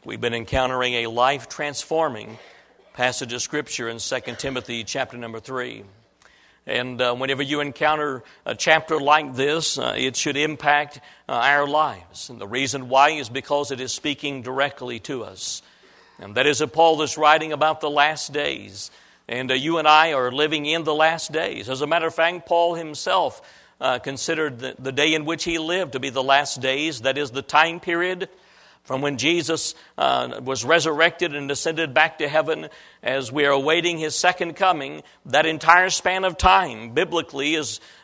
We've been encountering a life-transforming passage of Scripture in 2 Timothy chapter number 3. And whenever you encounter a chapter like this, it should impact our lives. And the reason why is because it is speaking directly to us. And that is that Paul is writing about the last days. And you and I are living in the last days. As a matter of fact, Paul himself considered the day in which he lived to be the last days. That is the time period from when Jesus was resurrected and ascended back to heaven, as we are awaiting His second coming. That entire span of time, biblically,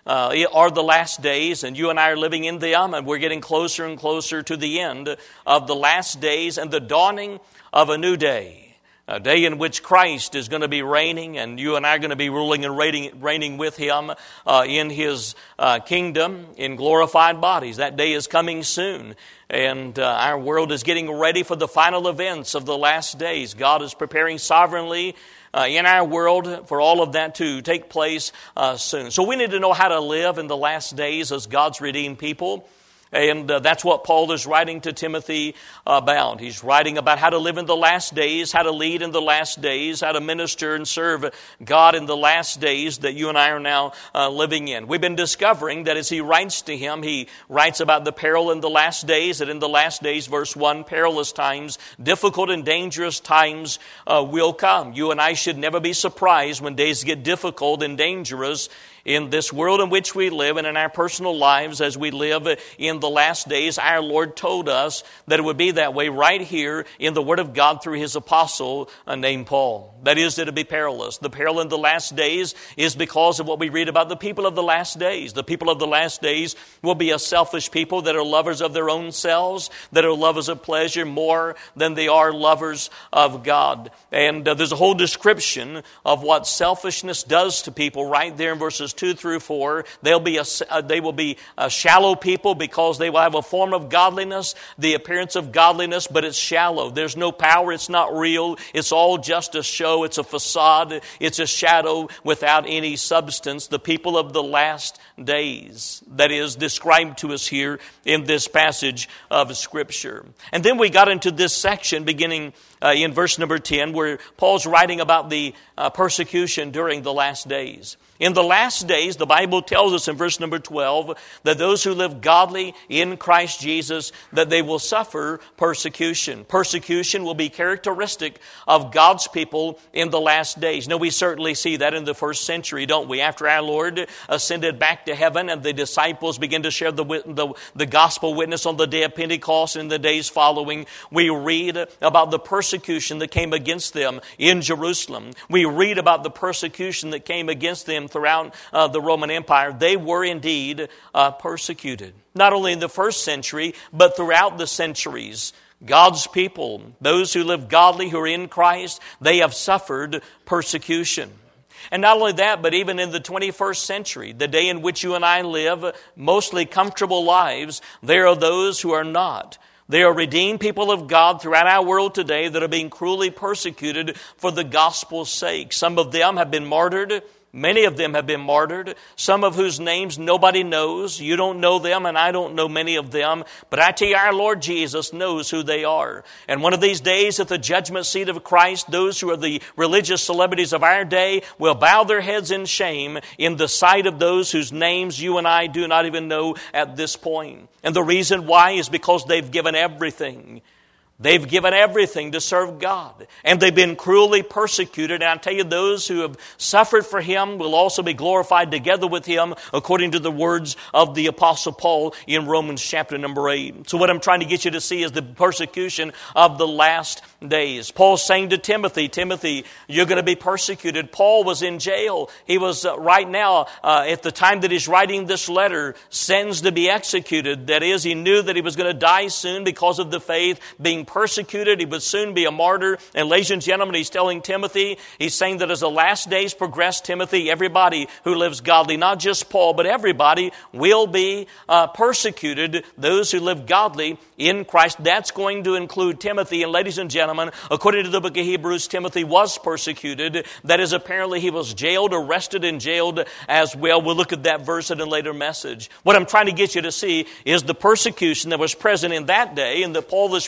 are the last days, and you and I are living in them, and we're getting closer and closer to the end of the last days and the dawning of a new day. A day in which Christ is going to be reigning, and you and I are going to be ruling and reigning with Him in His kingdom in glorified bodies. That day is coming soon, and our world is getting ready for the final events of the last days. God is preparing sovereignly in our world for all of that to take place soon. So we need to know how to live in the last days as God's redeemed people. And that's what Paul is writing to Timothy about. He's writing about how to live in the last days, how to lead in the last days, how to minister and serve God in the last days that you and I are now living in. We've been discovering that as he writes to him, he writes about the peril in the last days, that in the last days, verse 1, perilous times, difficult and dangerous times will come. You and I should never be surprised when days get difficult and dangerous in this world in which we live and in our personal lives as we live in the last days. Our Lord told us that it would be that way right here in the Word of God through His apostle named Paul. That is, that it would be perilous. The peril in the last days is because of what we read about the people of the last days. The people of the last days will be a selfish people that are lovers of their own selves, that are lovers of pleasure more than they are lovers of God. And there's a whole description of what selfishness does to people right there in verses 2 through 4. They will be a shallow people because they will have a form of godliness, the appearance of godliness, but it's shallow. There's no power. It's not real. It's all just a show. It's a facade. It's a shadow without any substance. The people of the last days, that is described to us here in this passage of Scripture. And then we got into this section beginning in verse number 10, where Paul's writing about the persecution during the last days. In the last days, the Bible tells us in verse number 12 that those who live godly in Christ Jesus, that they will suffer persecution. Persecution will be characteristic of God's people in the last days. Now, we certainly see that in the first century, don't we? After our Lord ascended back to heaven and the disciples began to share the gospel witness on the day of Pentecost and the days following, we read about the persecution that came against them in Jerusalem. We read about the persecution that came against them throughout the Roman Empire. They were indeed persecuted. Not only in the first century, but throughout the centuries. God's people, those who live godly, who are in Christ, they have suffered persecution. And not only that, but even in the 21st century, the day in which you and I live mostly comfortable lives, there are those who are not. They are redeemed people of God throughout our world today that are being cruelly persecuted for the gospel's sake. Some of them have been martyred. Many of them have been martyred, some of whose names nobody knows. You don't know them, and I don't know many of them. But I tell you, our Lord Jesus knows who they are. And one of these days at the judgment seat of Christ, those who are the religious celebrities of our day will bow their heads in shame in the sight of those whose names you and I do not even know at this point. And the reason why is because they've given everything. They've given everything to serve God, and they've been cruelly persecuted. And I tell you, those who have suffered for Him will also be glorified together with Him, according to the words of the Apostle Paul in Romans chapter number 8. So what I'm trying to get you to see is the persecution of the last days. Paul's saying to Timothy, Timothy, you're going to be persecuted. Paul was in jail. He was right now, at the time that he's writing this letter, sentenced to be executed. That is, he knew that he was going to die soon because of the faith, being persecuted. He would soon be a martyr. And ladies and gentlemen, he's telling Timothy, he's saying that as the last days progress, Timothy, everybody who lives godly, not just Paul, but everybody will be persecuted. Those who live godly in Christ, that's going to include Timothy. And ladies and gentlemen, according to the book of Hebrews, Timothy was persecuted. That is, apparently he was jailed, arrested, and jailed as well. We'll look at that verse in a later message. What I'm trying to get you to see is the persecution that was present in that day and that Paul is predicting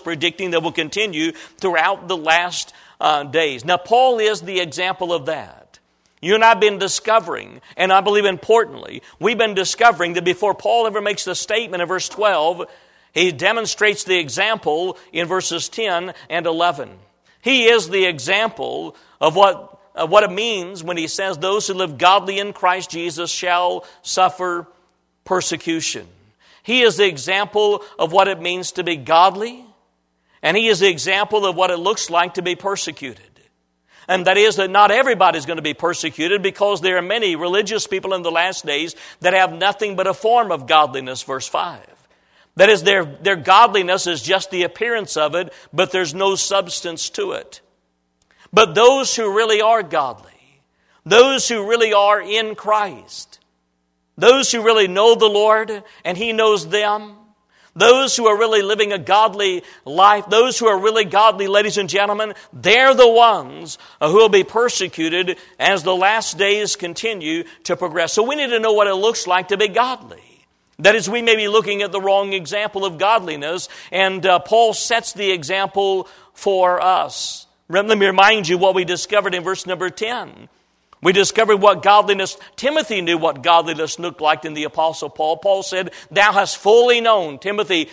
teaching that will continue throughout the last days. Now, Paul is the example of that. You and I have been discovering, and I believe importantly, we've been discovering that before Paul ever makes the statement in verse 12, he demonstrates the example in verses 10 and 11. He is the example of what it means when he says those who live godly in Christ Jesus shall suffer persecution. He is the example of what it means to be godly, and he is the example of what it looks like to be persecuted. And that is that not everybody is going to be persecuted, because there are many religious people in the last days that have nothing but a form of godliness, verse 5. That is, their godliness is just the appearance of it, but there's no substance to it. But those who really are godly, those who really are in Christ, those who really know the Lord and He knows them, those who are really living a godly life, those who are really godly, ladies and gentlemen, they're the ones who will be persecuted as the last days continue to progress. So we need to know what it looks like to be godly. That is, we may be looking at the wrong example of godliness, and Paul sets the example for us. Let me remind you what we discovered in verse number 10. We discovered what godliness, Timothy knew what godliness looked like in the Apostle Paul. Paul said, thou hast fully known. Timothy,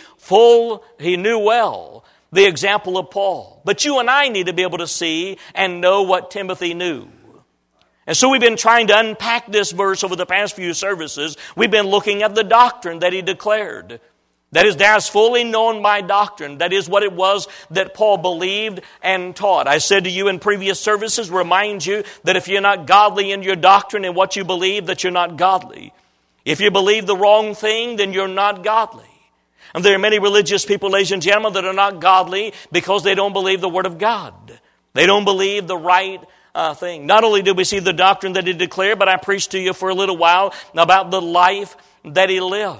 he knew well the example of Paul. But you and I need to be able to see and know what Timothy knew. And so we've been trying to unpack this verse over the past few services. We've been looking at the doctrine that he declared. That is, thou hast fully known my doctrine. That is what it was that Paul believed and taught. I said to you in previous services, remind you that if you're not godly in your doctrine and what you believe, that you're not godly. If you believe the wrong thing, then you're not godly. And there are many religious people, ladies and gentlemen, that are not godly because they don't believe the Word of God. They don't believe the right thing. Not only did we see the doctrine that he declared, but I preached to you for a little while about the life that he lived.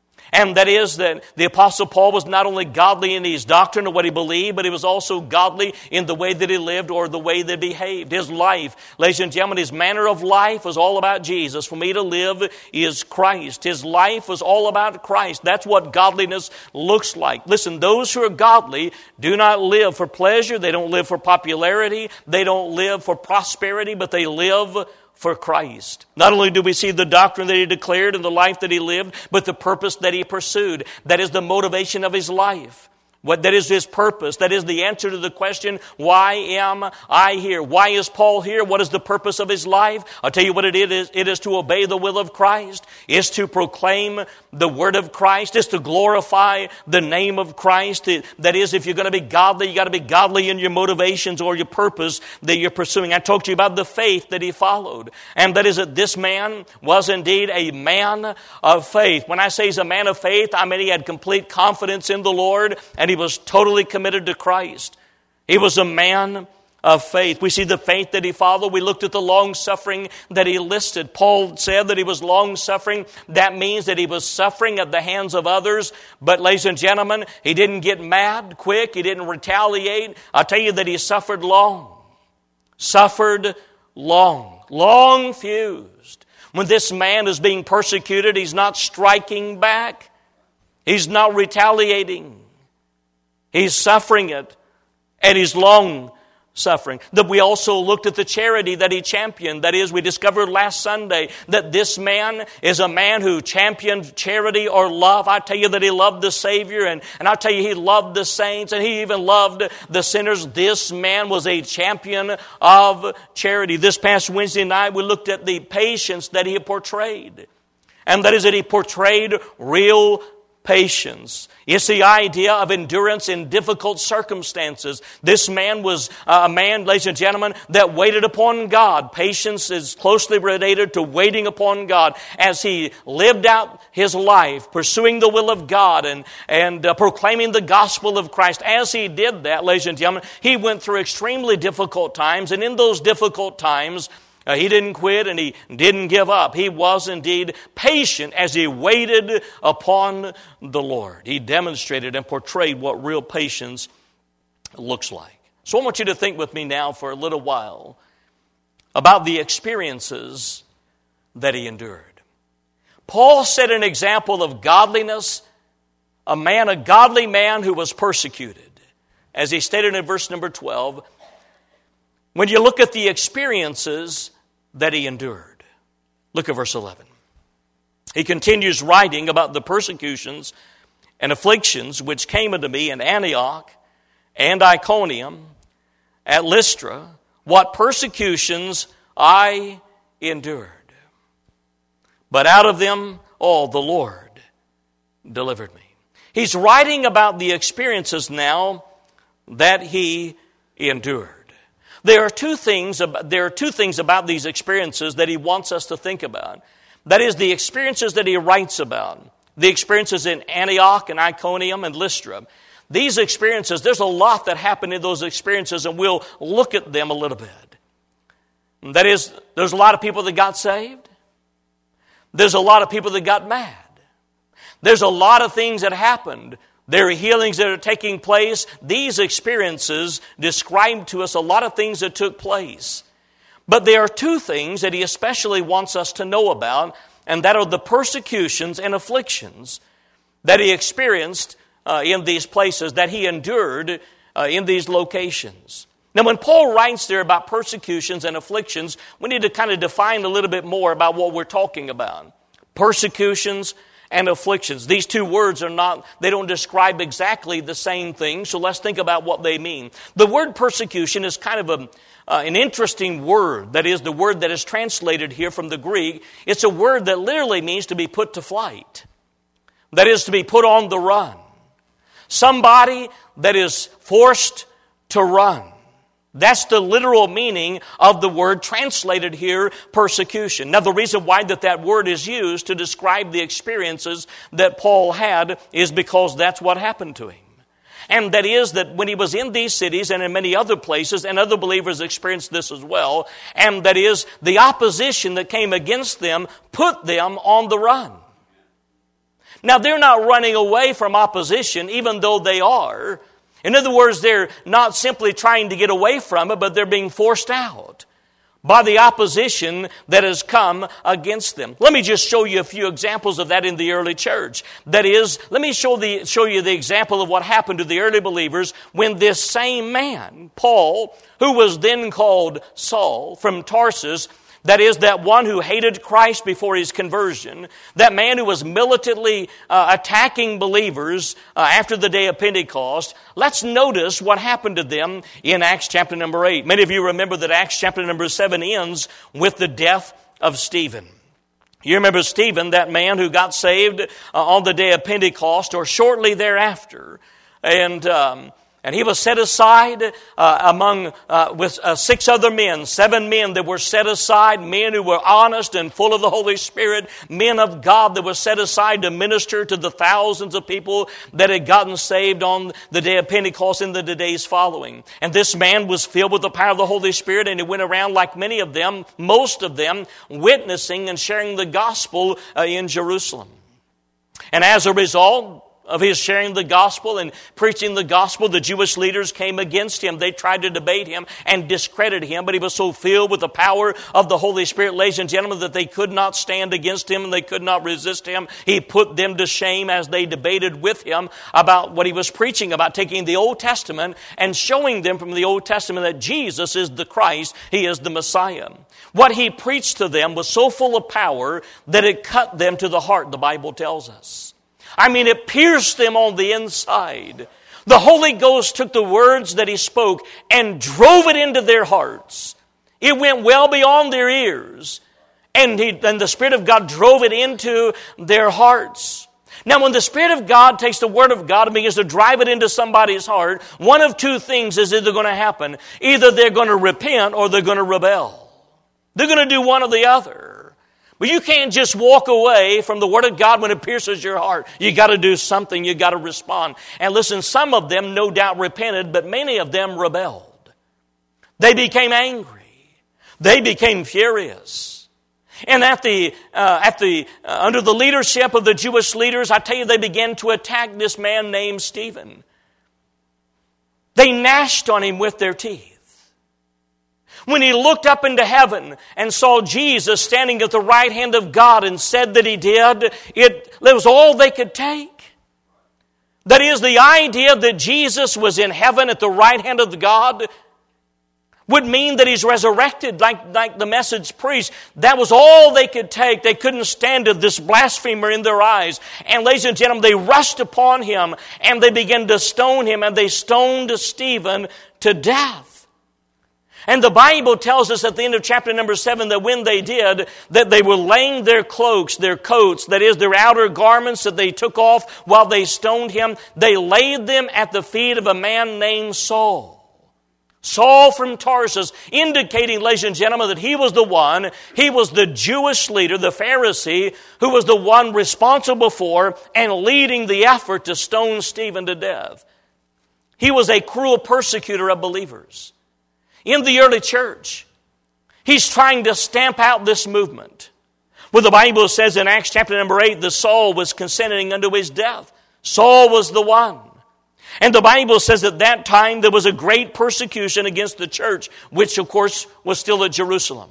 And that is that the Apostle Paul was not only godly in his doctrine of what he believed, but he was also godly in the way that he lived or the way that he behaved. His life, ladies and gentlemen, his manner of life was all about Jesus. For me to live is Christ. His life was all about Christ. That's what godliness looks like. Listen, those who are godly do not live for pleasure. They don't live for popularity. They don't live for prosperity, but they live for Christ. Not only do we see the doctrine that he declared and the life that he lived, but the purpose that he pursued. That is the motivation of his life. That is his purpose. That is the answer to the question, why am I here? Why is Paul here? What is the purpose of his life? I'll tell you what it is. It is to obey the will of Christ. It's to proclaim the word of Christ. It's to glorify the name of Christ. That is, if you're going to be godly, you got to be godly in your motivations or your purpose that you're pursuing. I talked to you about the faith that he followed. And that is that this man was indeed a man of faith. When I say he's a man of faith, I mean he had complete confidence in the Lord, and he was totally committed to Christ. He was a man of faith. We see the faith that he followed. We looked at the long-suffering that he listed. Paul said that he was long-suffering. That means that he was suffering at the hands of others. But ladies and gentlemen, he didn't get mad quick. He didn't retaliate. I'll tell you that he suffered long. Suffered long. Long fused. When this man is being persecuted, he's not striking back. He's not retaliating. He's suffering it, and he's long suffering. That we also looked at the charity that he championed. That is, we discovered last Sunday that this man is a man who championed charity or love. I tell you that he loved the Savior, and I tell you he loved the saints, and he even loved the sinners. This man was a champion of charity. This past Wednesday night, we looked at the patience that he portrayed. And that is that he portrayed real patience. It's the idea of endurance in difficult circumstances. This man was a man, ladies and gentlemen, that waited upon God. Patience is closely related to waiting upon God. As he lived out his life, pursuing the will of God and proclaiming the gospel of Christ. As he did that, ladies and gentlemen, he went through extremely difficult times. And in those difficult times, he didn't quit and he didn't give up. He was indeed patient as he waited upon the Lord. He demonstrated and portrayed what real patience looks like. So I want you to think with me now for a little while about the experiences that he endured. Paul set an example of godliness, a godly man who was persecuted. as he stated in verse number 12, when you look at the experiences that he endured. Look at verse 11. He continues writing about the persecutions and afflictions which came unto me in Antioch and Iconium, at Lystra, what persecutions I endured. But out of them all the Lord delivered me. He's writing about the experiences now that he endured. There are two things about these experiences that he wants us to think about. That is, the experiences that he writes about. The experiences in Antioch and Iconium and Lystra. These experiences, there's a lot that happened in those experiences, and we'll look at them a little bit. That is, there's a lot of people that got saved. There's a lot of people that got mad. There's a lot of things that happened. There are healings that are taking place. These experiences describe to us a lot of things that took place. But there are two things that he especially wants us to know about, and that are the persecutions and afflictions that he experienced in these places, that he endured in these locations. Now, when Paul writes there about persecutions and afflictions, we need to kind of define a little bit more about what we're talking about. Persecutions and afflictions. These two words they don't describe exactly the same thing, so let's think about what they mean. The word persecution is kind of an interesting word. That is, the word that is translated here from the Greek. It's a word that literally means to be put to flight. That is, to be put on the run. Somebody that is forced to run. That's the literal meaning of the word translated here, persecution. Now, the reason why that word is used to describe the experiences that Paul had is because that's what happened to him. And that is that when he was in these cities and in many other places, and other believers experienced this as well, and that is the opposition that came against them put them on the run. Now, they're not running away from opposition, even though they are. In other words, they're not simply trying to get away from it, but they're being forced out by the opposition that has come against them. Let me just show you a few examples of that in the early church. That is, let me show you the example of what happened to the early believers when this same man, Paul, who was then called Saul from Tarsus, that is, that one who hated Christ before his conversion, that man who was militantly attacking believers after the day of Pentecost. Let's notice what happened to them in Acts chapter number 8. Many of you remember that Acts chapter number 7 ends with the death of Stephen. You remember Stephen, that man who got saved on the day of Pentecost or shortly thereafter. And he was set aside with 6 other men, 7 men that were set aside, men who were honest and full of the Holy Spirit, men of God that were set aside to minister to the thousands of people that had gotten saved on the day of Pentecost and the days following. And this man was filled with the power of the Holy Spirit, and he went around like many of them, most of them, witnessing and sharing the gospel in Jerusalem. And as a result of his sharing the gospel and preaching the gospel, the Jewish leaders came against him. They tried to debate him and discredit him, but he was so filled with the power of the Holy Spirit, ladies and gentlemen, that they could not stand against him and they could not resist him. He put them to shame as they debated with him about what he was preaching about, taking the Old Testament and showing them from the Old Testament that Jesus is the Christ, He is the Messiah. What he preached to them was so full of power that it cut them to the heart, the Bible tells us. I mean, it pierced them on the inside. The Holy Ghost took the words that He spoke and drove it into their hearts. It went well beyond their ears. And the Spirit of God drove it into their hearts. Now, when the Spirit of God takes the Word of God and begins to drive it into somebody's heart, one of two things is either going to happen. Either they're going to repent or they're going to rebel. They're going to do one or the other. But you can't just walk away from the Word of God when it pierces your heart. You got to do something. You got to respond. And listen, some of them no doubt repented, but many of them rebelled. They became angry. They became furious. And under the leadership of the Jewish leaders, I tell you, they began to attack this man named Stephen. They gnashed on him with their teeth. When he looked up into heaven and saw Jesus standing at the right hand of God and said that He did, it was all they could take. That is, the idea that Jesus was in heaven at the right hand of God would mean that He's resurrected like the message preached. That was all they could take. They couldn't stand it, this blasphemer in their eyes. And ladies and gentlemen, they rushed upon Him and they began to stone Him, and they stoned Stephen to death. And the Bible tells us at the end of chapter number 7 that when they did, that they were laying their cloaks, their coats, that is, their outer garments that they took off while they stoned him, they laid them at the feet of a man named Saul. Saul from Tarsus, indicating, ladies and gentlemen, that he was the Jewish leader, the Pharisee, who was the one responsible for and leading the effort to stone Stephen to death. He was a cruel persecutor of believers. In the early church, he's trying to stamp out this movement. Well, the Bible says in Acts chapter number 8 that Saul was consenting unto his death. Saul was the one. And the Bible says at that time there was a great persecution against the church, which of course was still at Jerusalem.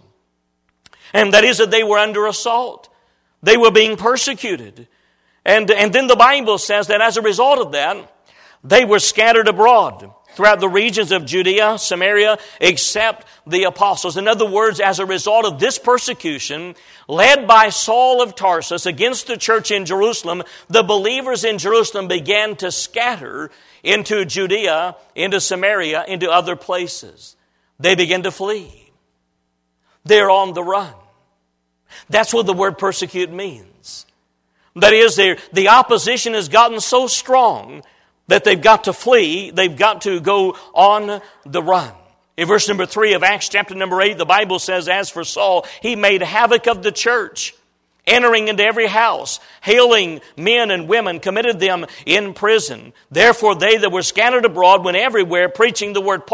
And that is that they were under assault. They were being persecuted. And then the Bible says that as a result of that, they were scattered abroad throughout the regions of Judea, Samaria, except the apostles. In other words, as a result of this persecution, led by Saul of Tarsus against the church in Jerusalem, the believers in Jerusalem began to scatter into Judea, into Samaria, into other places. They began to flee. They're on the run. That's what the word persecute means. That is, the opposition has gotten so strong that they've got to flee, they've got to go on the run. In verse number 3 of Acts chapter number 8, the Bible says, as for Saul, he made havoc of the church, entering into every house, hailing men and women, committed them in prison. Therefore they that were scattered abroad went everywhere preaching the word.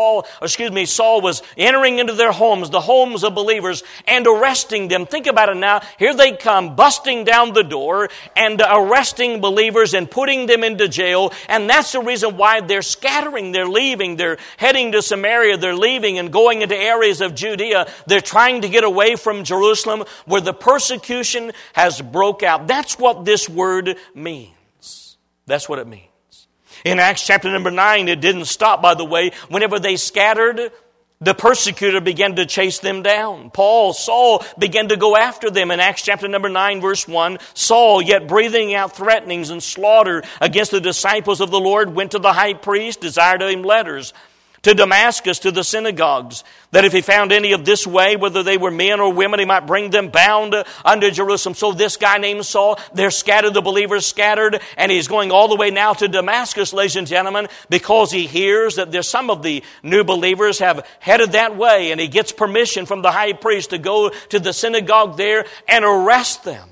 Saul was entering into their homes, the homes of believers, and arresting them. Think about it now. Here they come, busting down the door and arresting believers and putting them into jail. And that's the reason why they're scattering, they're leaving, they're heading to Samaria, they're leaving and going into areas of Judea. They're trying to get away from Jerusalem where the persecution has broke out. That's what this word means. That's what it means. In Acts chapter number 9, it didn't stop, by the way. Whenever they scattered, the persecutor began to chase them down. Saul began to go after them. In Acts chapter number 9, verse 1, Saul, yet breathing out threatenings and slaughter against the disciples of the Lord, went to the high priest, desired of him letters to Damascus, to the synagogues, that if he found any of this way, whether they were men or women, he might bring them bound unto Jerusalem. So this guy named Saul, they're scattered, the believers scattered, and he's going all the way now to Damascus, ladies and gentlemen, because he hears that there's some of the new believers have headed that way, and he gets permission from the high priest to go to the synagogue there and arrest them.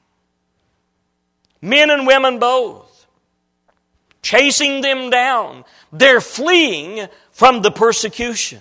Men and women both, chasing them down. They're fleeing from the persecution.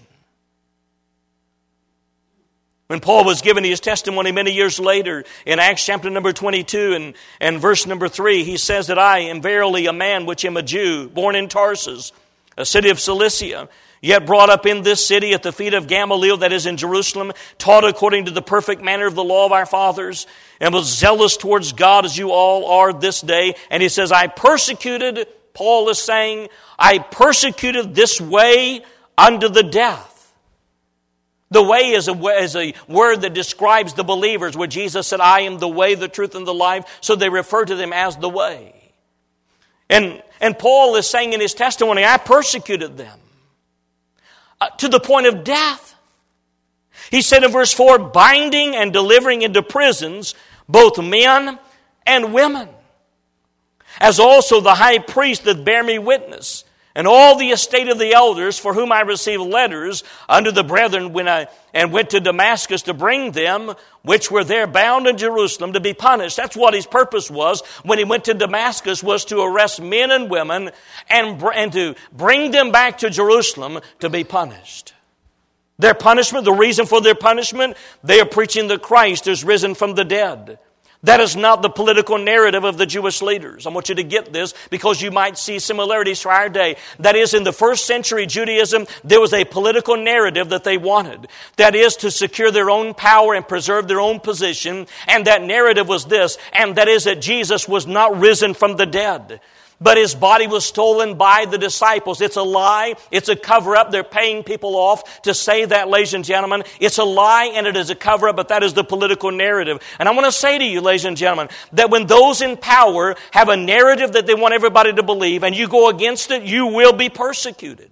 When Paul was giving his testimony many years later in Acts chapter number 22 and verse number 3, he says that I am verily a man which am a Jew, born in Tarsus, a city of Cilicia, yet brought up in this city at the feet of Gamaliel, that is in Jerusalem, taught according to the perfect manner of the law of our fathers, and was zealous towards God as you all are this day. And he says, Paul is saying, I persecuted this way unto the death. The way is a word that describes the believers, where Jesus said, I am the way, the truth, and the life. So they refer to them as the way. And Paul is saying in his testimony, I persecuted them to the point of death. He said in verse 4, binding and delivering into prisons both men and women, as also the high priest that bare me witness, and all the estate of the elders, for whom I received letters unto the brethren and went to Damascus to bring them, which were there bound in Jerusalem, to be punished. That's what his purpose was when he went to Damascus, was to arrest men and women and to bring them back to Jerusalem to be punished. Their punishment, the reason for their punishment, they are preaching that Christ is risen from the dead. That is not the political narrative of the Jewish leaders. I want you to get this because you might see similarities to our day. That is, in the first century Judaism, there was a political narrative that they wanted. That is, to secure their own power and preserve their own position. And that narrative was this, and that is that Jesus was not risen from the dead. but his body was stolen by the disciples. It's a lie. It's a cover-up. They're paying people off to say that, ladies and gentlemen. It's a lie and it is a cover-up, but that is the political narrative. And I want to say to you, ladies and gentlemen, that when those in power have a narrative that they want everybody to believe and you go against it, you will be persecuted.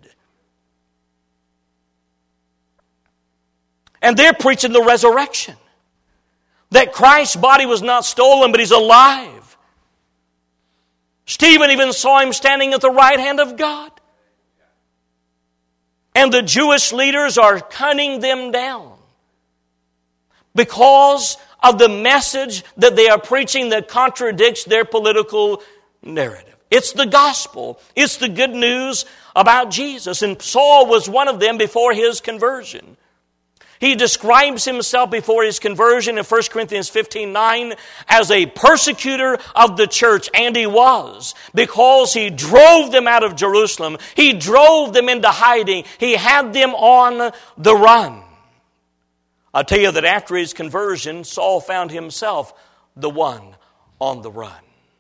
And they're preaching the resurrection. That Christ's body was not stolen, but he's alive. Stephen even saw him standing at the right hand of God. And the Jewish leaders are cutting them down because of the message that they are preaching that contradicts their political narrative. It's the gospel. It's the good news about Jesus. And Saul was one of them before his conversion. He describes himself before his conversion in 1 Corinthians 15:9 as a persecutor of the church, and he was, because he drove them out of Jerusalem. He drove them into hiding. He had them on the run. I'll tell you that after his conversion, Saul found himself the one on the run.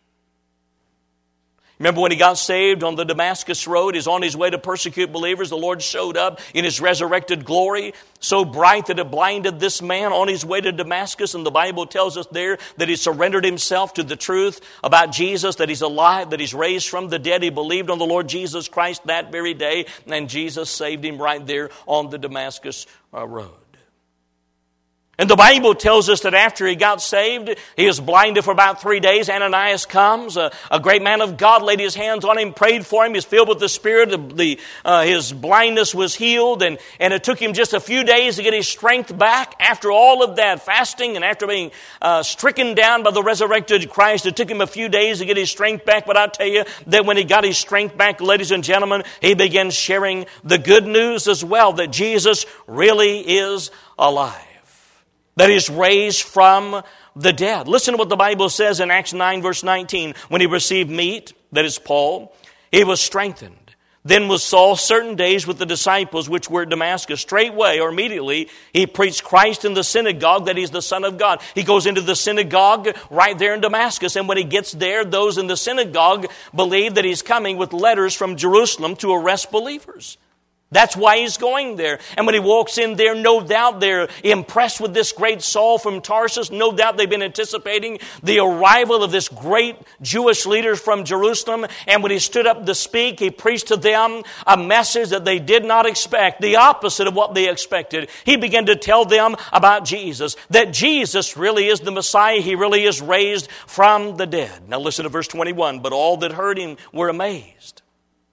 Remember when he got saved on the Damascus road, he's on his way to persecute believers. The Lord showed up in his resurrected glory, so bright that it blinded this man on his way to Damascus. And the Bible tells us there that he surrendered himself to the truth about Jesus, that he's alive, that he's raised from the dead. He believed on the Lord Jesus Christ that very day, and Jesus saved him right there on the Damascus road. And the Bible tells us that after he got saved, he was blinded for about 3 days. Ananias comes, a great man of God, laid his hands on him, prayed for him. He's filled with the Spirit. His blindness was healed. And it took him just a few days to get his strength back. After all of that fasting and after being stricken down by the resurrected Christ, it took him a few days to get his strength back. But I'll tell you that when he got his strength back, ladies and gentlemen, he began sharing the good news as well, that Jesus really is alive. That is raised from the dead. Listen to what the Bible says in Acts 9 verse 19. When he received meat, that is Paul, he was strengthened. Then was Saul certain days with the disciples which were at Damascus. Straightway or immediately he preached Christ in the synagogue, that he's the Son of God. He goes into the synagogue right there in Damascus. And when he gets there, those in the synagogue believe that he's coming with letters from Jerusalem to arrest believers. That's why he's going there. And when he walks in there, no doubt they're impressed with this great Saul from Tarsus. No doubt they've been anticipating the arrival of this great Jewish leader from Jerusalem. And when he stood up to speak, he preached to them a message that they did not expect, the opposite of what they expected. He began to tell them about Jesus, that Jesus really is the Messiah. He really is raised from the dead. Now listen to verse 21. But all that heard him were amazed.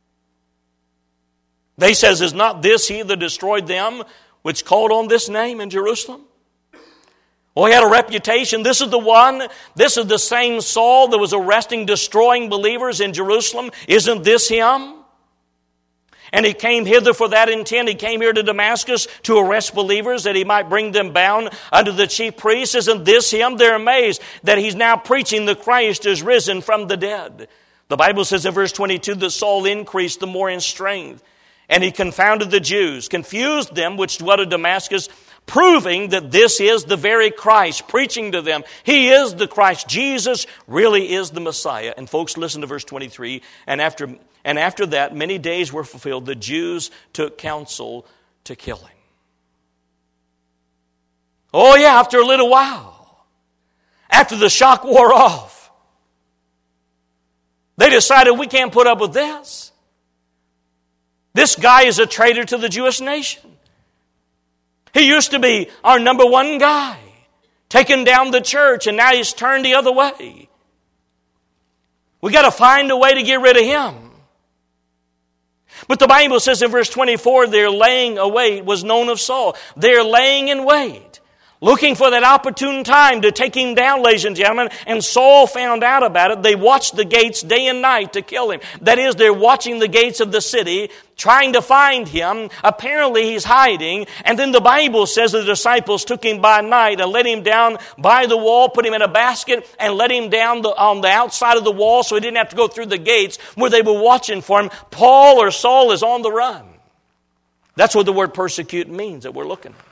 They says, is not this he that destroyed them which called on this name in Jerusalem? Well, he had a reputation. This is the one, this is the same Saul that was arresting, destroying believers in Jerusalem. Isn't this him? And he came hither for that intent. He came here to Damascus to arrest believers that he might bring them bound unto the chief priests. Isn't this him? They're amazed that he's now preaching the Christ is risen from the dead. The Bible says in verse 22 that Saul increased the more in strength. And he confounded the Jews, confused them which dwelt at Damascus, proving that this is the very Christ, preaching to them. He is the Christ. Jesus really is the Messiah. And folks, listen to verse 23. And after that, many days were fulfilled. The Jews took counsel to kill him. Oh yeah, after a little while, after the shock wore off, they decided we can't put up with this. This guy is a traitor to the Jewish nation. He used to be our number one guy, taking down the church, and now he's turned the other way. We got to find a way to get rid of him. But the Bible says in verse 24, their laying await was known of Saul. They're laying in wait, looking for that opportune time to take him down, ladies and gentlemen. And Saul found out about it. They watched the gates day and night to kill him. That is, they're watching the gates of the city, trying to find him. Apparently he's hiding. And then the Bible says the disciples took him by night and let him down by the wall, put him in a basket, and let him down on the outside of the wall so he didn't have to go through the gates where they were watching for him. Paul or Saul is on the run. That's what the word persecute means that we're looking at.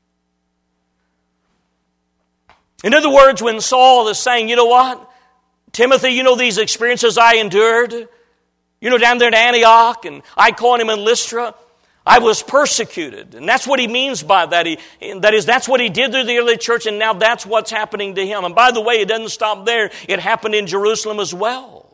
In other words, when Saul is saying, you know what? Timothy, you know these experiences I endured? You know, down there at Antioch and Iconium and Lystra, I was persecuted. And that's what he means by that. That's what he did through the early church, and now that's what's happening to him. And by the way, it doesn't stop there. It happened in Jerusalem as well.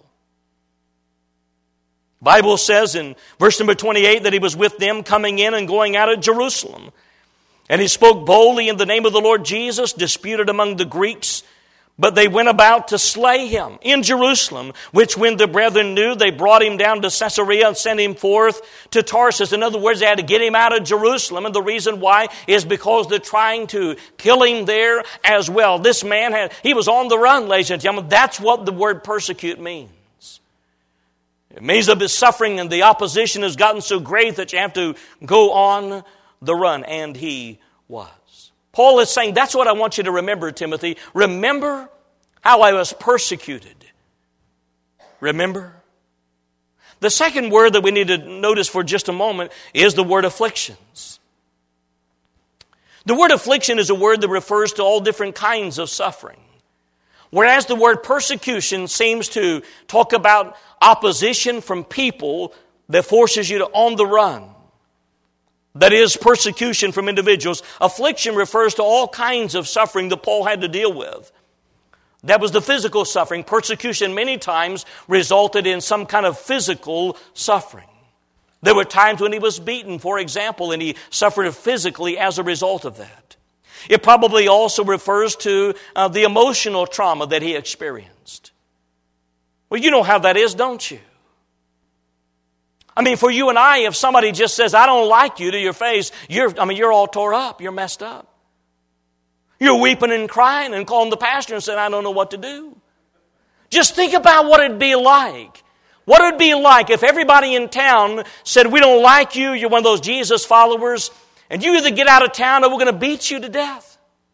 The Bible says in verse number 28 that he was with them coming in and going out of Jerusalem. And he spoke boldly in the name of the Lord Jesus, disputed among the Greeks. But they went about to slay him in Jerusalem, which when the brethren knew, they brought him down to Caesarea and sent him forth to Tarsus. In other words, they had to get him out of Jerusalem. And the reason why is because they're trying to kill him there as well. This man, he was on the run, ladies and gentlemen. That's what the word persecute means. It means that the suffering and the opposition has gotten so great that you have to go on the run. And he was. Paul is saying, that's what I want you to remember, Timothy. Remember how I was persecuted. Remember? The second word that we need to notice for just a moment is the word afflictions. The word affliction is a word that refers to all different kinds of suffering. Whereas the word persecution seems to talk about opposition from people that forces you to on the run. That is persecution from individuals. Affliction refers to all kinds of suffering that Paul had to deal with. That was the physical suffering. Persecution many times resulted in some kind of physical suffering. There were times when he was beaten, for example, and he suffered physically as a result of that. It probably also refers to the emotional trauma that he experienced. Well, you know how that is, don't you? I mean, for you and I, if somebody just says, I don't like you to your face, you're all tore up. You're messed up. You're weeping and crying and calling the pastor and saying, I don't know what to do. Just think about what it'd be like. What it'd be like if everybody in town said, we don't like you, you're one of those Jesus followers, and you either get out of town or we're going to beat you to death.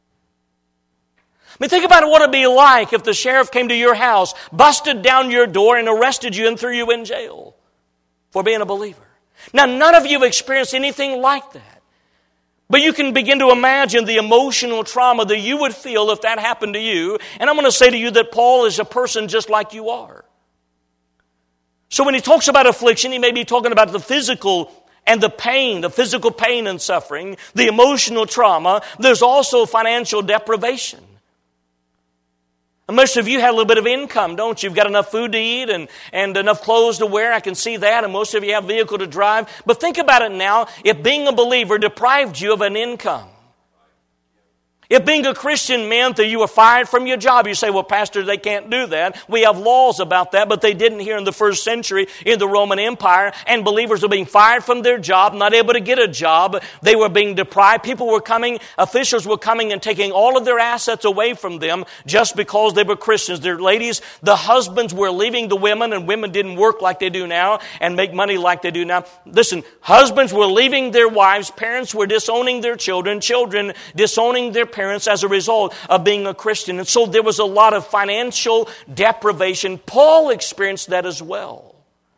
I mean, think about what it'd be like if the sheriff came to your house, busted down your door and arrested you and threw you in jail for being a believer. Now, none of you have experienced anything like that. But you can begin to imagine the emotional trauma that you would feel if that happened to you. And I'm going to say to you that Paul is a person just like you are. So when he talks about affliction, he may be talking about the physical and the pain, the physical pain and suffering, the emotional trauma. There's also financial deprivation. And most of you have a little bit of income, don't you? You've got enough food to eat and enough clothes to wear. I can see that. And most of you have a vehicle to drive. But think about it now. If being a believer deprived you of an income, if being a Christian meant that you were fired from your job, you say, well, Pastor, they can't do that. We have laws about that, but they didn't here in the first century in the Roman Empire, and believers were being fired from their job, not able to get a job. They were being deprived. Officials were coming and taking all of their assets away from them just because they were Christians. Their ladies, the husbands were leaving the women, and women didn't work like they do now and make money like they do now. Listen, husbands were leaving their wives, parents were disowning their children, children disowning their parents as a result of being a Christian. And so there was a lot of financial deprivation. Paul experienced that as well.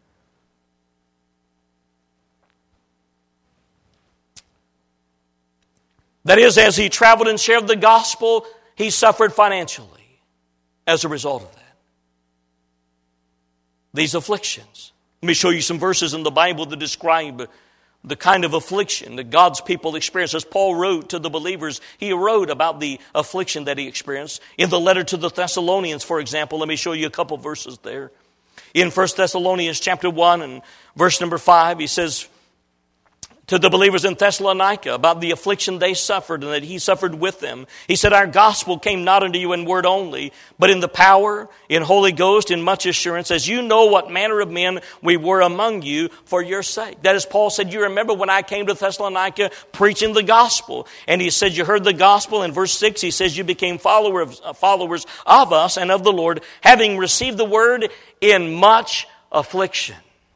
That is, as he traveled and shared the gospel, he suffered financially as a result of that. These afflictions. Let me show you some verses in the Bible that describe the kind of affliction that God's people experience. As Paul wrote to the believers, he wrote about the affliction that he experienced. In the letter to the Thessalonians, for example, let me show you a couple verses there. In 1 Thessalonians chapter 1 and verse number 5, he says to the believers in Thessalonica about the affliction they suffered and that he suffered with them. He said, our gospel came not unto you in word only, but in the power, in Holy Ghost, in much assurance, as you know what manner of men we were among you for your sake. That is, Paul said, you remember when I came to Thessalonica preaching the gospel. And he said, you heard the gospel. In verse 6, he says, you became followers of us and of the Lord, having received the word in much affliction.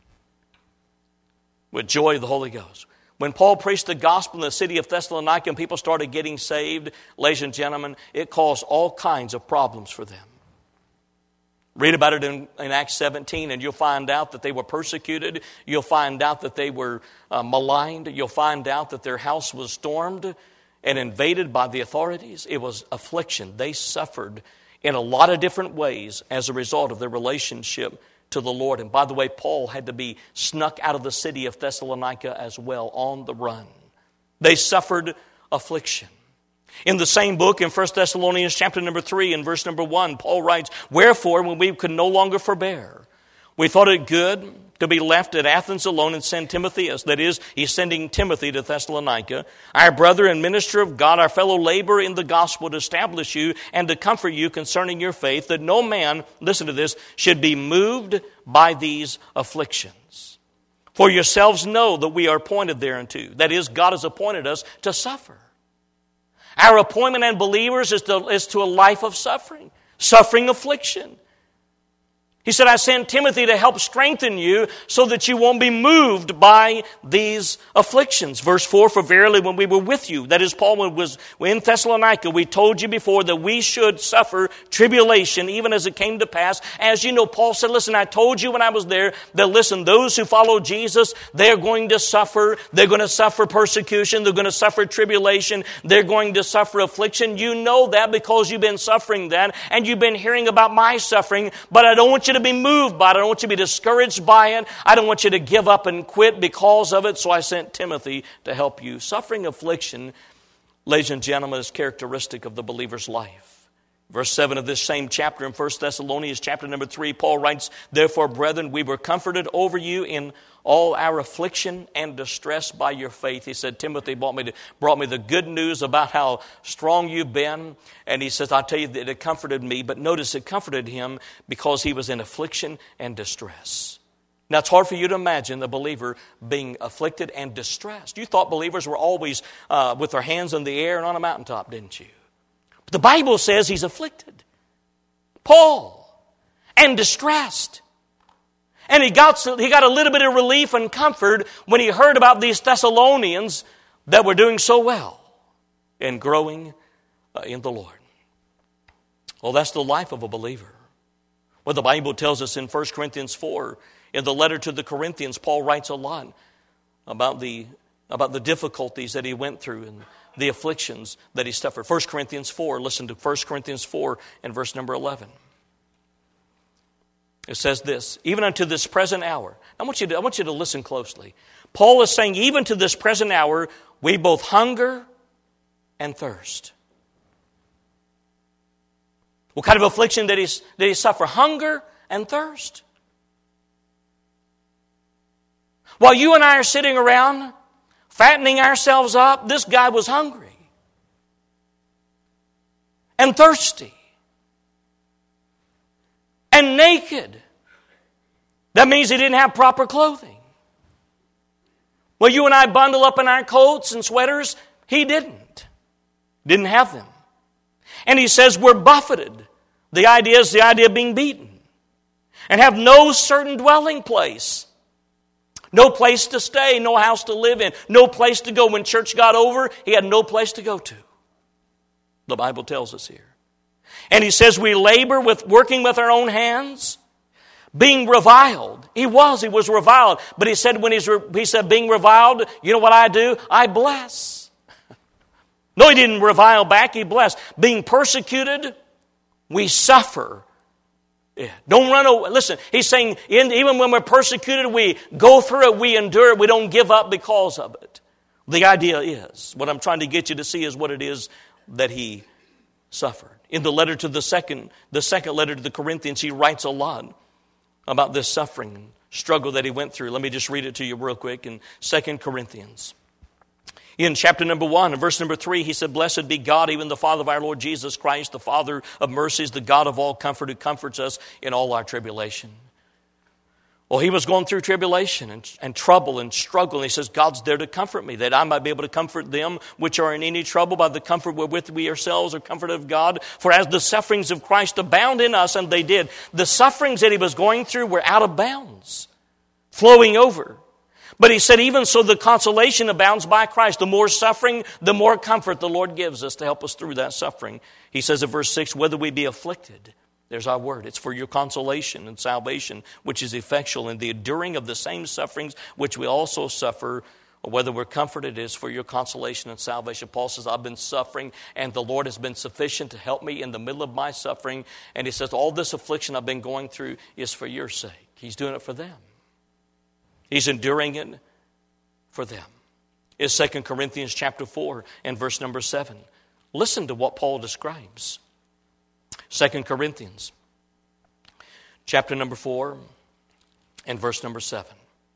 With joy of the Holy Ghost. When Paul preached the gospel in the city of Thessalonica and people started getting saved, ladies and gentlemen, it caused all kinds of problems for them. Read about it in Acts 17 and you'll find out that they were persecuted. You'll find out that they were maligned. You'll find out that their house was stormed and invaded by the authorities. It was affliction. They suffered in a lot of different ways as a result of their relationship to the Lord. And by the way, Paul had to be snuck out of the city of Thessalonica as well, on the run. They suffered affliction. In the same book, in 1 Thessalonians chapter number 3 and verse number 1, Paul writes, "Wherefore, when we could no longer forbear, we thought it good to be left at Athens alone and send Timotheus," that is, he's sending Timothy to Thessalonica, "our brother and minister of God, our fellow laborer in the gospel, to establish you and to comfort you concerning your faith, that no man," listen to this, "should be moved by these afflictions. For yourselves know that we are appointed thereunto." That is, God has appointed us to suffer. Our appointment as believers is to a life of suffering, affliction. He said, "I sent Timothy to help strengthen you so that you won't be moved by these afflictions." Verse 4, "For verily when we were with you," that is, Paul was in Thessalonica, "we told you before that we should suffer tribulation, even as it came to pass." As you know, Paul said, listen, I told you when I was there that, listen, those who follow Jesus, they're going to suffer. They're going to suffer persecution. They're going to suffer tribulation. They're going to suffer affliction. You know that because you've been suffering that, and you've been hearing about my suffering, but I don't want you to be moved by it. I don't want you to be discouraged by it. I don't want you to give up and quit because of it. So I sent Timothy to help you. Suffering, affliction, ladies and gentlemen, is characteristic of the believer's life. Verse 7 of this same chapter in 1 Thessalonians chapter number 3, Paul writes, "Therefore, brethren, we were comforted over you in all our affliction and distress by your faith." He said, Timothy brought me the good news about how strong you've been. And he says, I'll tell you that it comforted me. But notice it comforted him because he was in affliction and distress. Now, it's hard for you to imagine the believer being afflicted and distressed. You thought believers were always with their hands in the air and on a mountaintop, didn't you? But the Bible says he's afflicted. Paul, and distressed. And he got a little bit of relief and comfort when he heard about these Thessalonians that were doing so well and growing in the Lord. Well, that's the life of a believer. Well, the Bible tells us in 1 Corinthians 4, in the letter to the Corinthians, Paul writes a lot about the difficulties that he went through and the afflictions that he suffered. 1 Corinthians 4, listen to 1 Corinthians 4 and verse number 11. It says this, "Even unto this present hour." I want you to listen closely. Paul is saying, even to this present hour, we both hunger and thirst. What kind of affliction did he suffer? Hunger and thirst. While you and I are sitting around, fattening ourselves up, this guy was hungry and thirsty and naked. That means he didn't have proper clothing. Well, you and I bundle up in our coats and sweaters. He didn't. Didn't have them. And he says we're buffeted. The idea is the idea of being beaten. And have no certain dwelling place. No place to stay, no house to live in, no place to go. When church got over, he had no place to go to. The Bible tells us here. And he says we labor working with our own hands, being reviled. He was reviled. But he said he said being reviled, you know what I do? I bless. No, he didn't revile back, he blessed. Being persecuted, we suffer. Yeah. Don't run away. Listen, he's saying even when we're persecuted, we go through it, we endure it, we don't give up because of it. The idea is, what I'm trying to get you to see is what it is that he suffered. In the letter to the second letter to the Corinthians, he writes a lot about this suffering and struggle that he went through. Let me just read it to you real quick in 2 Corinthians. In chapter number 1 and verse number 3, he said, "Blessed be God, even the Father of our Lord Jesus Christ, the Father of mercies, the God of all comfort, who comforts us in all our tribulation." Well, he was going through tribulation and trouble and struggle. And he says, God's there to comfort me, that I might be able to comfort them which are in any trouble by the comfort wherewith we ourselves are comforted of God. For as the sufferings of Christ abound in us, and they did, the sufferings that he was going through were out of bounds, flowing over. But he said, even so the consolation abounds by Christ. The more suffering, the more comfort the Lord gives us to help us through that suffering. He says in verse 6, whether we be afflicted, there's our word. It's for your consolation and salvation, which is effectual in the enduring of the same sufferings which we also suffer, or whether we're comforted, it is for your consolation and salvation. Paul says, I've been suffering, and the Lord has been sufficient to help me in the middle of my suffering. And he says, all this affliction I've been going through is for your sake. He's doing it for them. He's enduring it for them. It's 2 Corinthians chapter 4 and verse number 7. Listen to what Paul describes. 2 Corinthians chapter number 4 and verse number 7.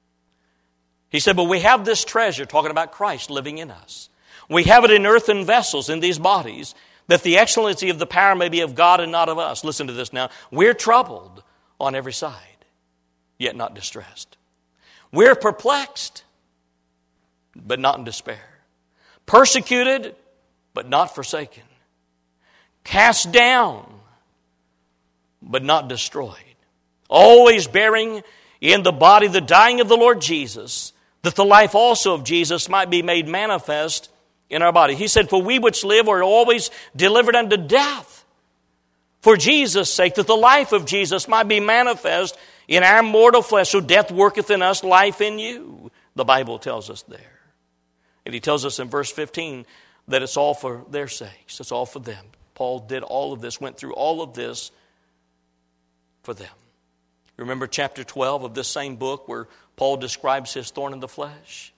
He said, but we have this treasure, talking about Christ living in us. We have it in earthen vessels, in these bodies, that the excellency of the power may be of God and not of us. Listen to this now. We're troubled on every side, yet not distressed. We're perplexed, but not in despair. Persecuted, but not forsaken. Cast down, but not destroyed. Always bearing in the body the dying of the Lord Jesus, that the life also of Jesus might be made manifest in our body. He said, for we which live are always delivered unto death, for Jesus' sake, that the life of Jesus might be manifest in our mortal flesh. So death worketh in us, life in you, the Bible tells us there. And he tells us in verse 15 that it's all for their sakes. It's all for them. Paul did all of this, went through all of this for them. Remember chapter 12 of this same book where Paul describes his thorn in the flesh?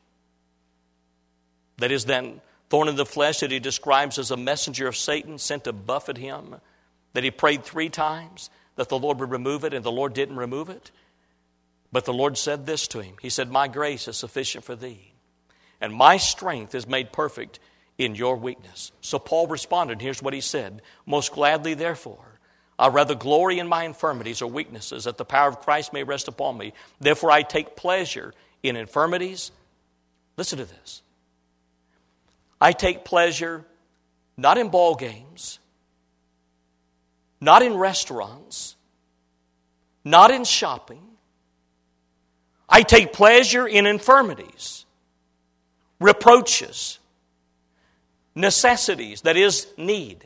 That is that thorn in the flesh that he describes as a messenger of Satan sent to buffet him. That he prayed 3 times that the Lord would remove it, and the Lord didn't remove it. But the Lord said this to him. He said, my grace is sufficient for thee, and my strength is made perfect in your weakness. So Paul responded. Here's what he said. Most gladly, therefore, I rather glory in my infirmities or weaknesses, that the power of Christ may rest upon me. Therefore I take pleasure in infirmities. Listen to this. I take pleasure not in ball games, not in restaurants, not in shopping. I take pleasure in infirmities, reproaches, necessities, that is, need,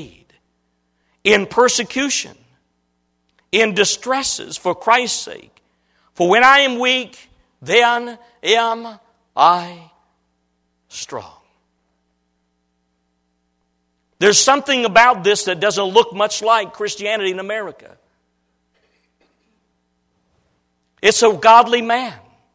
in persecution, in distresses for Christ's sake. For when I am weak, then am I strong. There's something about this that doesn't look much like Christianity in America. It's a godly man,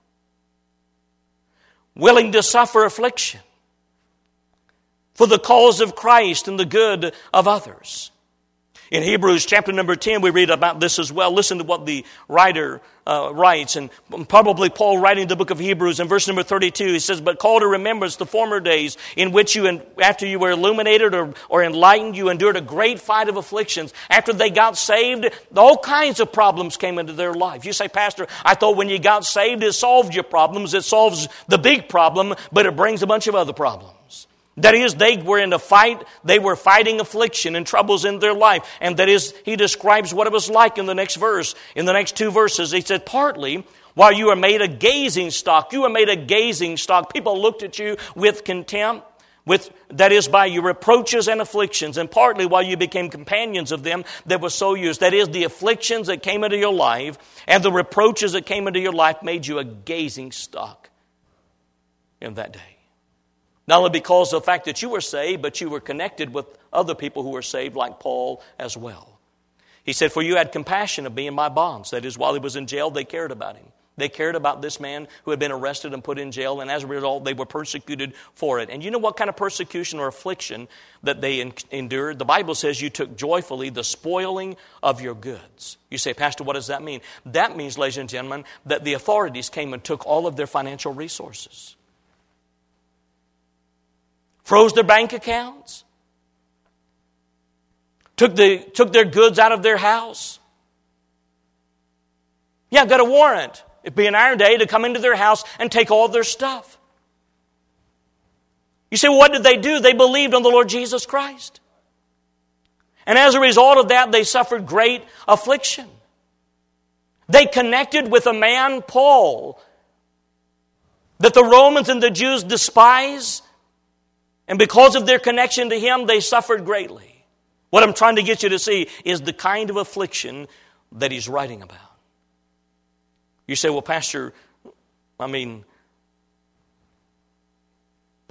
willing to suffer affliction for the cause of Christ and the good of others. In Hebrews chapter number 10, we read about this as well. Listen to what the writer writes, and probably Paul writing the book of Hebrews in verse number 32. He says, but call to remembrance the former days in which you, after you were illuminated or enlightened, you endured a great fight of afflictions. After they got saved, all kinds of problems came into their life. You say, Pastor, I thought when you got saved, it solved your problems. It solves the big problem, but it brings a bunch of other problems. That is, they were in a fight, they were fighting affliction and troubles in their life. And that is, he describes what it was like in the next verse. In the next 2 verses, he said, partly, while you were made a gazing stock. You were made a gazing stock. People looked at you with contempt, that is, by your reproaches and afflictions. And partly, while you became companions of them that were so used. That is, the afflictions that came into your life and the reproaches that came into your life made you a gazing stock in that day. Not only because of the fact that you were saved, but you were connected with other people who were saved, like Paul as well. He said, for you had compassion of me in my bonds. That is, while he was in jail, they cared about him. They cared about this man who had been arrested and put in jail, and as a result, they were persecuted for it. And you know what kind of persecution or affliction that they endured? The Bible says you took joyfully the spoiling of your goods. You say, Pastor, what does that mean? That means, ladies and gentlemen, that the authorities came and took all of their financial resources. Froze their bank accounts, took their goods out of their house. Yeah, got a warrant. It'd be in our day to come into their house and take all their stuff. You say, well, what did they do? They believed on the Lord Jesus Christ. And as a result of that, they suffered great affliction. They connected with a man, Paul, that the Romans and the Jews despise. And because of their connection to him, they suffered greatly. What I'm trying to get you to see is the kind of affliction that he's writing about. You say, well, Pastor,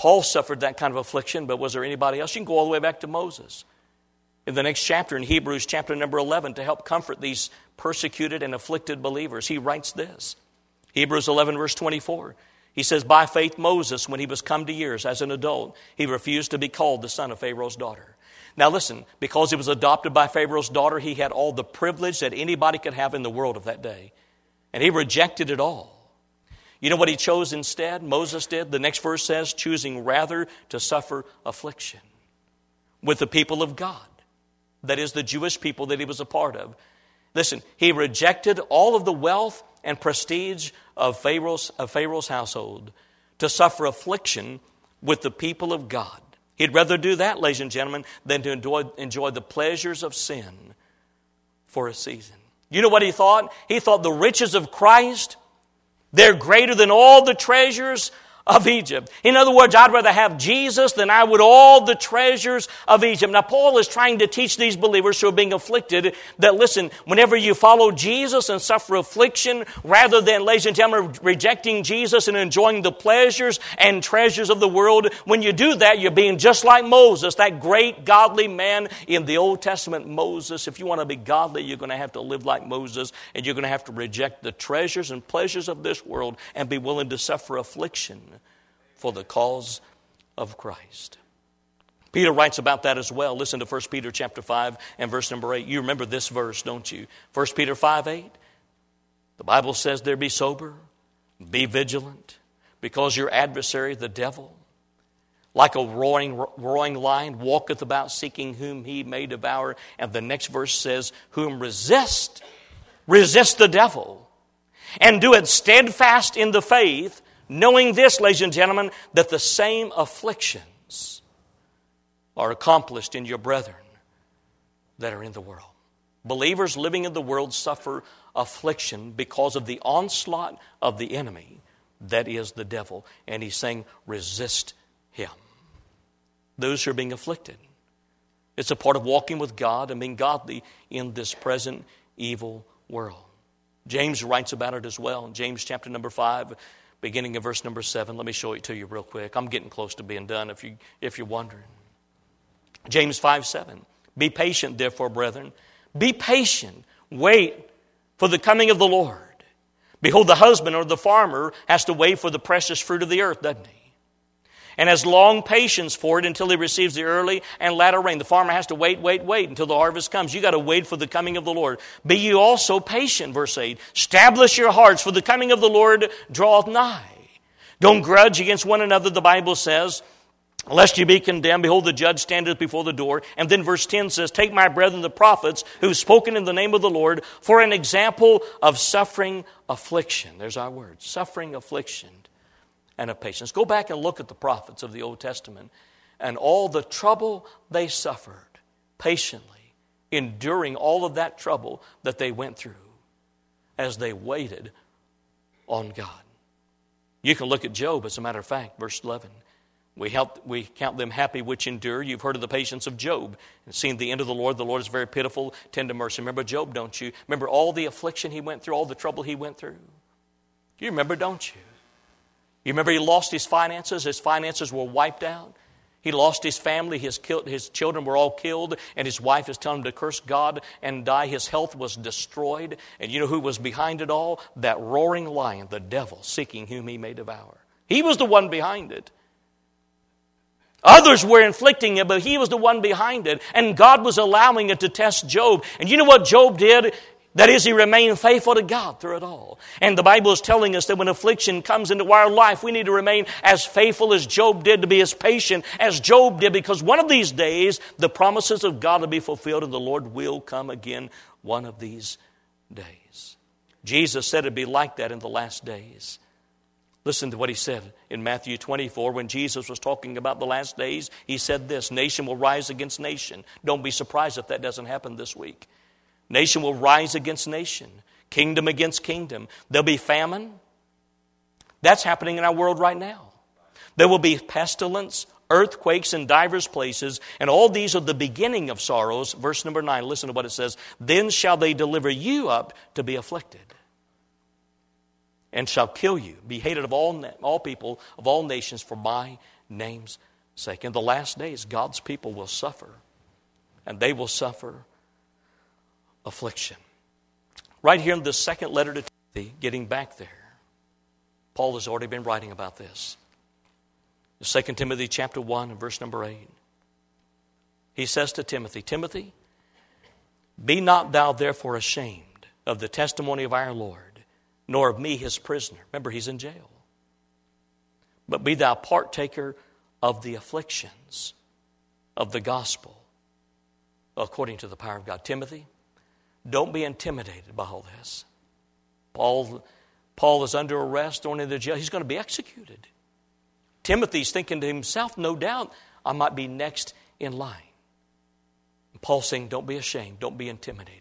Paul suffered that kind of affliction, but was there anybody else? You can go all the way back to Moses. In the next chapter, in Hebrews chapter number 11, to help comfort these persecuted and afflicted believers, he writes this. Hebrews 11, verse 24. He says, by faith Moses, when he was come to years as an adult, he refused to be called the son of Pharaoh's daughter. Now listen, because he was adopted by Pharaoh's daughter, he had all the privilege that anybody could have in the world of that day. And he rejected it all. You know what he chose instead? Moses did. The next verse says, choosing rather to suffer affliction with the people of God. That is the Jewish people that he was a part of. Listen, he rejected all of the wealth and prestige of Pharaoh's household to suffer affliction with the people of God. He'd rather do that, ladies and gentlemen, than to enjoy the pleasures of sin for a season. You know what he thought? He thought the riches of Christ, they're greater than all the treasures of Egypt. In other words, I'd rather have Jesus than I would all the treasures of Egypt. Now, Paul is trying to teach these believers who are being afflicted that, listen, whenever you follow Jesus and suffer affliction, rather than, ladies and gentlemen, rejecting Jesus and enjoying the pleasures and treasures of the world, when you do that, you're being just like Moses, that great godly man in the Old Testament, Moses. If you want to be godly, you're going to have to live like Moses, and you're going to have to reject the treasures and pleasures of this world and be willing to suffer affliction for the cause of Christ. Peter writes about that as well. Listen to 1 Peter chapter 5 and verse number 8. You remember this verse, don't you? 1 Peter 5:8. The Bible says there, be sober, be vigilant, because your adversary, the devil, like a roaring lion, walketh about seeking whom he may devour. And the next verse says, whom resist the devil, and do it steadfast in the faith, knowing this, ladies and gentlemen, that the same afflictions are accomplished in your brethren that are in the world. Believers living in the world suffer affliction because of the onslaught of the enemy, that is the devil. And he's saying, resist him. Those who are being afflicted. It's a part of walking with God and being godly in this present evil world. James writes about it as well. In James chapter number 5, beginning of verse number 7. Let me show it to you real quick. I'm getting close to being done if you're wondering. James 5:7. Be patient, therefore, brethren. Be patient. Wait for the coming of the Lord. Behold, the husband or the farmer has to wait for the precious fruit of the earth, doesn't he? And has long patience for it until he receives the early and latter rain. The farmer has to wait until the harvest comes. You got to wait for the coming of the Lord. Be you also patient, verse 8. Establish your hearts, for the coming of the Lord draweth nigh. Don't grudge against one another, the Bible says, lest you be condemned. Behold, the judge standeth before the door. And then verse 10 says, take my brethren the prophets, who have spoken in the name of the Lord, for an example of suffering affliction. There's our word, suffering affliction. And of patience. Go back and look at the prophets of the Old Testament and all the trouble they suffered patiently, enduring all of that trouble that they went through as they waited on God. You can look at Job, as a matter of fact, verse 11. We count them happy which endure. You've heard of the patience of Job and seen the end of the Lord. The Lord is very pitiful, tender mercy. Remember Job, don't you? Remember all the affliction he went through, all the trouble he went through? You remember, don't you? You remember he lost his finances. His finances were wiped out. He lost his family. His children were all killed. And his wife is telling him to curse God and die. His health was destroyed. And you know who was behind it all? That roaring lion, the devil, seeking whom he may devour. He was the one behind it. Others were inflicting it, but he was the one behind it. And God was allowing it to test Job. And you know what Job did? That is, he remained faithful to God through it all. And the Bible is telling us that when affliction comes into our life, we need to remain as faithful as Job did, to be as patient as Job did, because one of these days, the promises of God will be fulfilled and the Lord will come again one of these days. Jesus said it'd be like that in the last days. Listen to what he said in Matthew 24 when Jesus was talking about the last days. He said this, nation will rise against nation. Don't be surprised if that doesn't happen this week. Nation will rise against nation, kingdom against kingdom. There'll be famine. That's happening in our world right now. There will be pestilence, earthquakes in divers places, and all these are the beginning of sorrows. Verse number 9, listen to what it says. Then shall they deliver you up to be afflicted. and shall kill you, be hated of all people, of all nations, for my name's sake. In the last days, God's people will suffer, and they will suffer affliction. Right here in this second letter to Timothy, getting back there, Paul has already been writing about this. 2 Timothy chapter 1 and verse number 8. He says to Timothy, Timothy, be not thou therefore ashamed of the testimony of our Lord, nor of me his prisoner. Remember, he's in jail. But be thou partaker of the afflictions of the gospel according to the power of God. Timothy, don't be intimidated by all this. Paul is under arrest, thrown into jail. He's going to be executed. Timothy's thinking to himself, no doubt, I might be next in line. And Paul's saying, don't be ashamed. Don't be intimidated.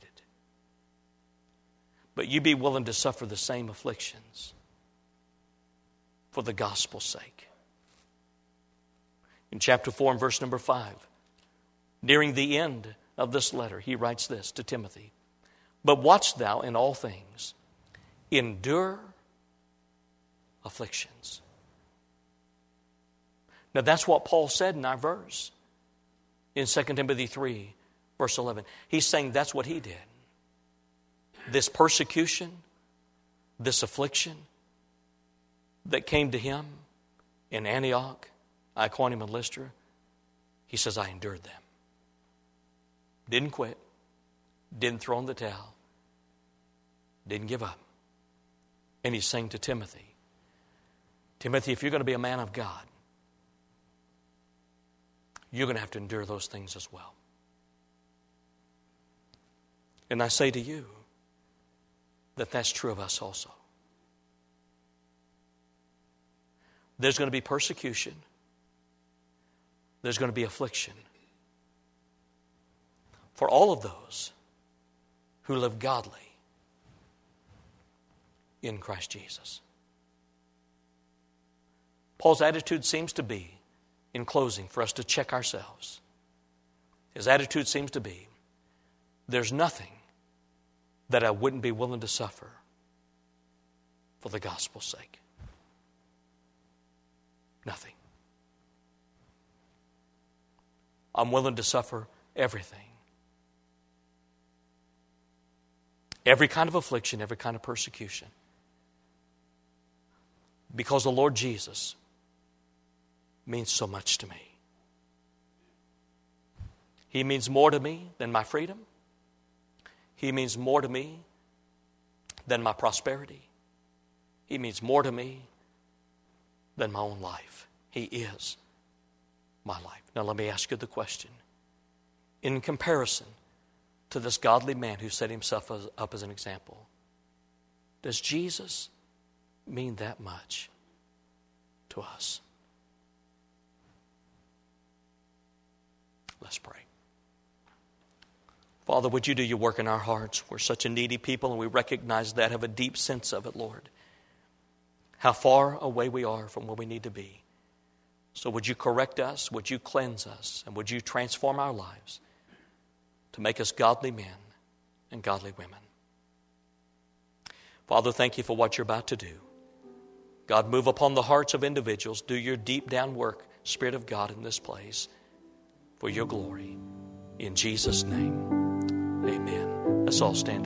But you be willing to suffer the same afflictions for the gospel's sake. In chapter 4 and verse number 5, nearing the end of this letter, he writes this to Timothy. But watch thou in all things, endure afflictions. Now that's what Paul said in our verse in 2 Timothy 3, verse 11. He's saying that's what he did. This persecution, this affliction that came to him in Antioch, Iconium and Lystra, he says, I endured them. Didn't quit. Didn't throw in the towel. Didn't give up. And he's saying to Timothy, Timothy, if you're going to be a man of God, you're going to have to endure those things as well. And I say to you that that's true of us also. There's going to be persecution. There's going to be affliction for all of those who live godly in Christ Jesus. Paul's attitude seems to be, in closing, for us to check ourselves. His attitude seems to be, there's nothing that I wouldn't be willing to suffer for the gospel's sake. Nothing. I'm willing to suffer everything. Every kind of affliction, every kind of persecution. Because the Lord Jesus means so much to me. He means more to me than my freedom. He means more to me than my prosperity. He means more to me than my own life. He is my life. Now let me ask you the question. In comparison to this godly man who set himself up as an example, does Jesus mean that much to us? Let's pray. Father, would you do your work in our hearts? We're such a needy people, and we recognize that, have a deep sense of it, Lord. How far away we are from where we need to be. So would you correct us? Would you cleanse us? And would you transform our lives to make us godly men and godly women? Father, thank you for what you're about to do. God, move upon the hearts of individuals. Do your deep down work, Spirit of God, in this place for your glory. In Jesus' name, amen. Let's all stand.